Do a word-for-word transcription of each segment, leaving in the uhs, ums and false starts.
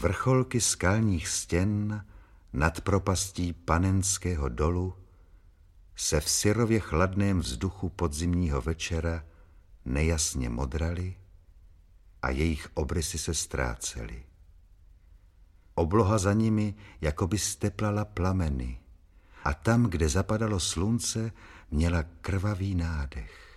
Vrcholky skalních stěn nad propastí Panenského dolu se v syrově chladném vzduchu podzimního večera nejasně modraly a jejich obrysy se ztrácely. Obloha za nimi jakoby steplala plameny a tam, kde zapadalo slunce, měla krvavý nádech.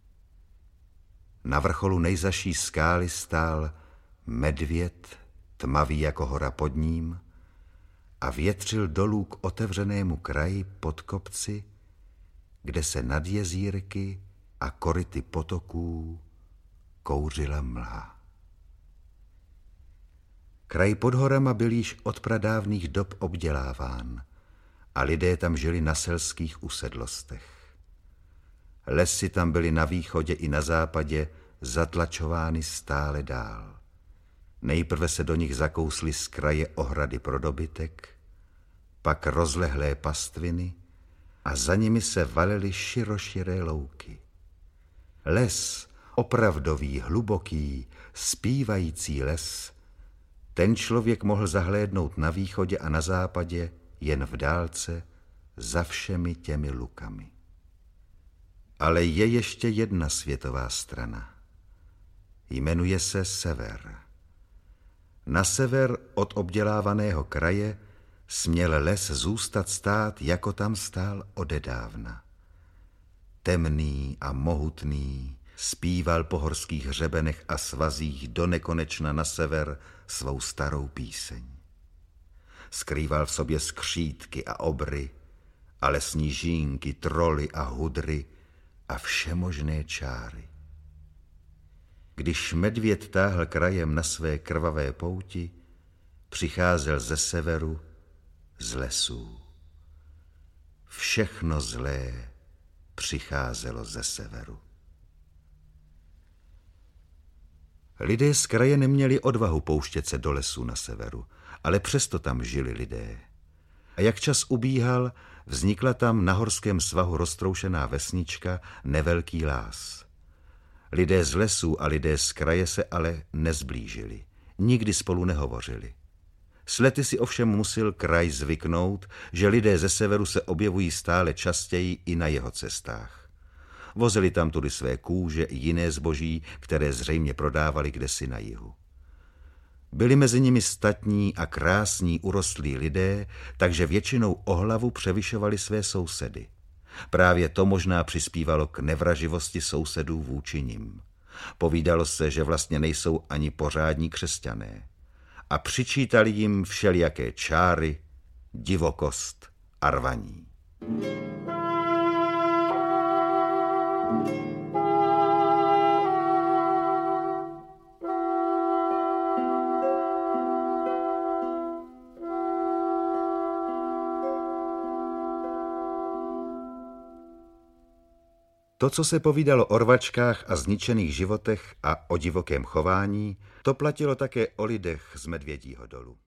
Na vrcholu nejzaší skály stál medvěd, tmavý jako hora pod ním, a větřil dolů k otevřenému kraji pod kopci, kde se nad jezírky a koryty potoků kouřila mlha. Kraj pod horama byl již od pradávných dob obděláván a lidé tam žili na selských usedlostech. Lesy tam byly na východě i na západě zatlačovány stále dál. Nejprve se do nich zakously z kraje ohrady pro dobytek, pak rozlehlé pastviny a za nimi se valily široširé louky. Les, opravdový, hluboký, zpívající les, ten člověk mohl zahlédnout na východě a na západě jen v dálce za všemi těmi lukami. Ale je ještě jedna světová strana. Jmenuje se sever. Na sever od obdělávaného kraje směl les zůstat stát, jako tam stál odedávna. Temný a mohutný zpíval po horských hřebenech a svazích do nekonečna na sever svou starou píseň. Skrýval v sobě skřítky a obry, a lesní žínky, troly a hudry a všemožné čáry. Když medvěd táhl krajem na své krvavé pouti, přicházel ze severu, z lesů. Všechno zlé přicházelo ze severu. Lidé z kraje neměli odvahu pouštět se do lesů na severu, ale přesto tam žili lidé. A jak čas ubíhal, vznikla tam na horském svahu roztroušená vesnička Nevelký Lás. Lidé z lesů a lidé z kraje se ale nezblížili, nikdy spolu nehovořili. S lety si ovšem musil kraj zvyknout, že lidé ze severu se objevují stále častěji i na jeho cestách. Vozili tam tudy své kůže i jiné zboží, které zřejmě prodávali kdesi na jihu. Byli mezi nimi statní a krásní urostlí lidé, takže většinou o hlavu převyšovali své sousedy. Právě to možná přispívalo k nevraživosti sousedů vůči nim. Povídalo se, že vlastně nejsou ani pořádní křesťané. A přičítali jim všelijaké čáry, divokost a rvaní. To, co se povídalo o rvačkách a zničených životech a o divokém chování, to platilo také o lidech z Medvědího dolu.